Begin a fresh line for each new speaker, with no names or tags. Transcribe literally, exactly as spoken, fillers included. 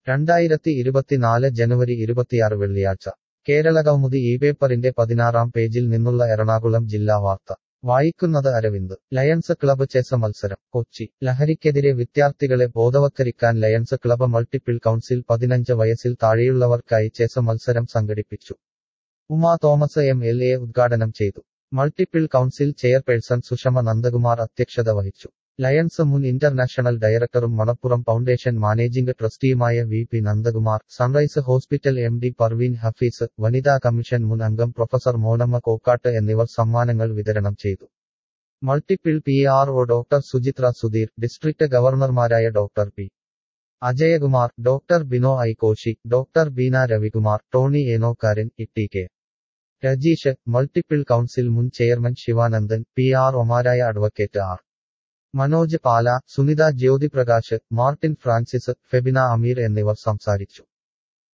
രണ്ടായിരത്തി ഇരുപത്തിനാല് ജനുവരി ഇരുപത്തിയാറ് വെള്ളിയാഴ്ച കേരളകൗമുദി ഈ പേപ്പറിന്റെ പതിനാറാം പേജിൽ നിന്നുള്ള എറണാകുളം ജില്ലാ വാർത്ത വായിക്കുന്നത് അരവിന്ദ് ലയൺസ് ക്ലബ്ബ് ചെസ് മത്സരം കൊച്ചി ലഹരിക്കെതിരെ വിദ്യാർത്ഥികളെ ബോധവത്കരിക്കാൻ ലയൺസ് ക്ലബ്ബ് മൾട്ടിപ്പിൾ കൗൺസിൽ പതിനഞ്ച് വയസ്സിൽ താഴെയുള്ളവർക്കായി ചെസ് മത്സരം സംഘടിപ്പിച്ചു. Uma Thomas M L A ഉദ്ഘാടനം ചെയ്തു. Multiple council chairperson Sushama Nandakumar അധ്യക്ഷത വഹിച്ചു. ലയൺസ് മുൻ ഇന്റർനാഷണൽ ഡയറക്ടറും മണപ്പുറം ഫൗണ്ടേഷൻ മാനേജിംഗ് ട്രസ്റ്റിയുമായ V P Nandakumar, sunrise hospital M D Parveen Hafeez, വനിതാ കമ്മീഷൻ മുൻ അംഗം പ്രൊഫസർ മോനമ്മ കോക്കാട്ട് എന്നിവർ സമ്മാനങ്ങൾ വിതരണം ചെയ്തു. Multiple P R O doctor Suchitra Sudheer, district ഗവർണർമാരായ doctor P Ajayakumar, doctor Bino I Koshy, doctor Beena Ravikumar, Tony Enokkaran, E K Rajeesh, multiple council മുൻ ചെയർമാൻ ശിവാനന്ദൻ, പി ആർ ഒമാരായ അഡ്വക്കേറ്റ് ആർ മനോജ് പാല, സുനിത ജ്യോതിപ്രകാശ്, മാർട്ടിൻ ഫ്രാൻസിസ്, ഫെബിന അമീർ എന്നിവർ സംസാരിച്ചു.